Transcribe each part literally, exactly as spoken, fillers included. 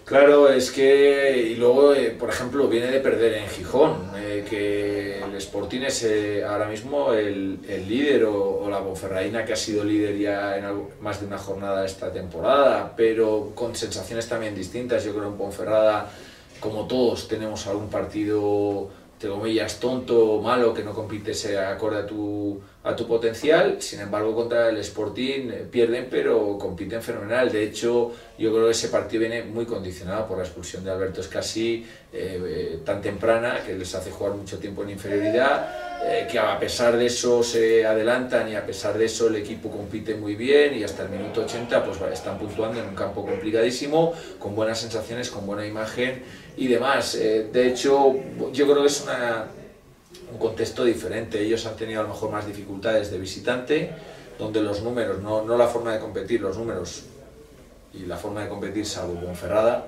Claro, es que, y luego, eh, por ejemplo, viene de perder en Gijón, eh, que el Sporting es eh, ahora mismo el, el líder, o, o la Ponferradina, que ha sido líder ya en algo, más de una jornada esta temporada, pero con sensaciones también distintas. Yo creo que en Ponferrada, como todos, tenemos algún partido, entre comillas, tonto o malo, que no compite se acorde a tu, a tu potencial. Sin embargo, contra el Sporting eh, pierden, pero compiten fenomenal. De hecho, yo creo que ese partido viene muy condicionado por la expulsión de Alberto Escasí, eh, eh, tan temprana, que les hace jugar mucho tiempo en inferioridad, eh, que a pesar de eso se adelantan, y a pesar de eso el equipo compite muy bien, y hasta el minuto ochenta pues están puntuando en un campo complicadísimo, con buenas sensaciones, con buena imagen y demás. Eh, de hecho, yo creo que es una, un contexto diferente. Ellos han tenido a lo mejor más dificultades de visitante, donde los números, no, no la forma de competir, los números y la forma de competir, salvo Ponferrada,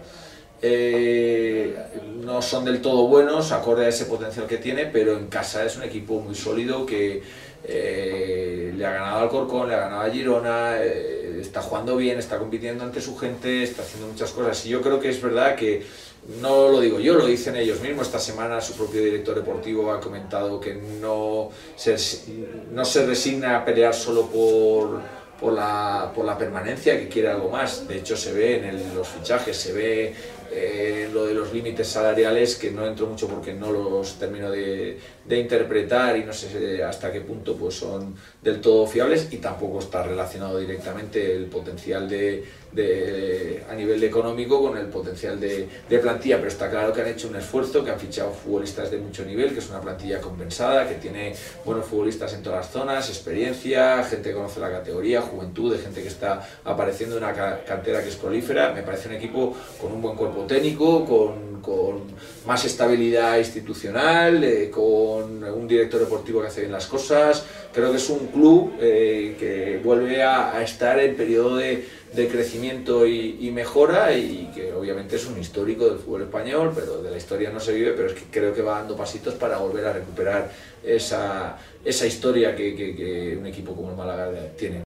eh, no son del todo buenos, acorde a ese potencial que tiene, pero en casa es un equipo muy sólido que eh, le ha ganado al Alcorcón, le ha ganado a Girona, eh, está jugando bien, está compitiendo ante su gente, está haciendo muchas cosas. Y yo creo que es verdad que, no lo digo yo, lo dicen ellos mismos. Esta semana su propio director deportivo ha comentado que no se, no se resigna a pelear solo por, por, la, por la permanencia, que quiere algo más. De hecho, se ve en el, los fichajes, se ve eh, lo de los límites salariales, que no entro mucho porque no los termino de, de interpretar, y no sé hasta qué punto pues son del todo fiables, y tampoco está relacionado directamente el potencial de, de, a nivel económico con el potencial de, de plantilla. Pero está claro que han hecho un esfuerzo, que han fichado futbolistas de mucho nivel, que es una plantilla compensada, que tiene buenos futbolistas en todas las zonas, experiencia, gente que conoce la categoría, juventud, de gente que está apareciendo en una cantera que es prolífera. Me parece un equipo con un buen cuerpo técnico, con, con más estabilidad institucional, eh, con un director deportivo que hace bien las cosas. Creo que es un club eh, que vuelve a, a estar en periodo de, de crecimiento y, y mejora, y que obviamente es un histórico del fútbol español, pero de la historia no se vive, pero es que creo que va dando pasitos para volver a recuperar esa, esa historia que, que, que un equipo como el Málaga tiene.